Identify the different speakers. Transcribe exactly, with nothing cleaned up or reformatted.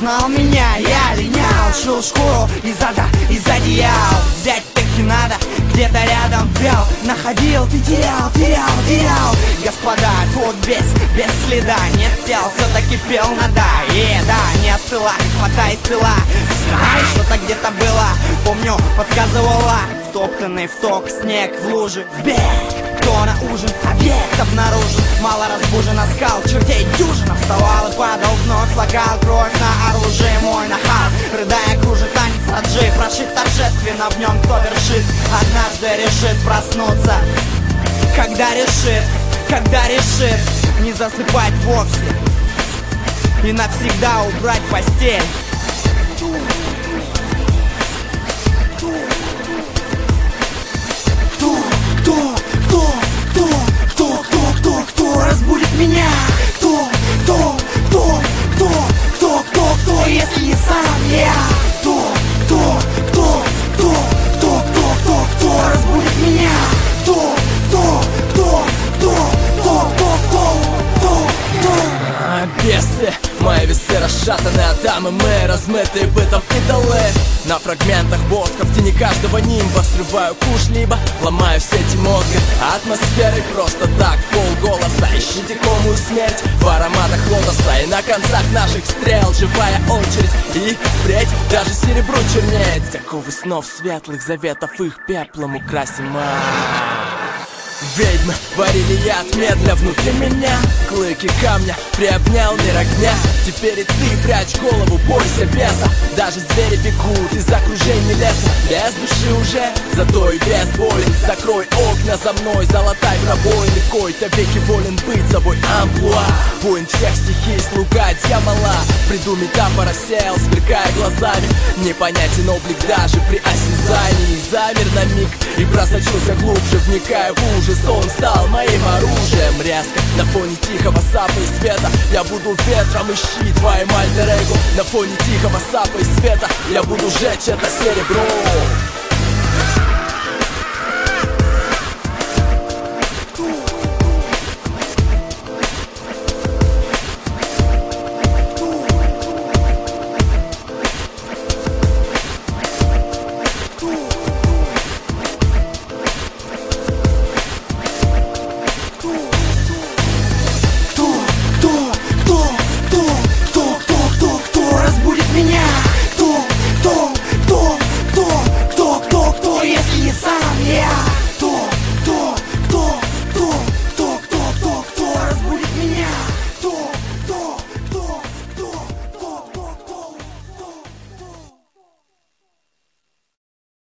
Speaker 1: узнал меня, я линял, шил шкуру из ада, из одеял. Взять таки надо, где-то рядом пел, находил, ты терял, терял, терял. Господа, тут без, без следа, нет тел, все-таки пел надо. И да, не остыла, хватай пила. Знаешь, что-то где-то было, помню, подсказывала. Втоптанный в ток, снег в луже, в бег. Кто на ужин, объект обнаружен. Мало разбужен, скал, чертей дюжина. Вставал и падал, вновь лагал кровь на оружие. Мой нахал, рыдая, кружит танец раджи. Прошит торжественно, в нем кто вершит. Однажды решит проснуться. Когда решит, когда решит не засыпать вовсе и навсегда убрать постель. Разбудит меня. Кто, кто, кто, кто, кто, кто, кто, если не сам я? Кто, кто, кто, кто, кто, кто, кто, кто разбудит меня? Кто, кто, кто, кто, кто, кто, кто, кто, кто?
Speaker 2: Бесы, мои весы расшатаны, а дамы мы размытые бытом идолы. На фрагментах воска в тени каждого нимба срываю куш, либо ломаю сети мозга атмосферой просто так, полголоса. Ищите комую смерть в ароматах лотоса. И на концах наших стрел живая очередь. И впредь даже серебру чернеет. Оковы снов светлых заветов их пеплом украсим. Ведьмы варили яд медля внутри меня. Клыки камня приобнял мир огня. Теперь и ты прячь голову, бойся беса. Даже звери бегут из окружения леса. Без души уже, зато и без боли. Закрой окна за мной, залатай пробоины. В кои-то веки волен быть собой амплуа. Воин всех стихий, слуга дьявола. Приду метафора сел, сверкая глазами. Непонятен облик даже при осязании. Замер на миг и просочился глубже, вникая в ужас. Он стал моим оружием. Резко на фоне тихого сапа и света я буду ветром, ищи твоим альтер-эго. На фоне тихого сапа и света я буду жечь это серебро.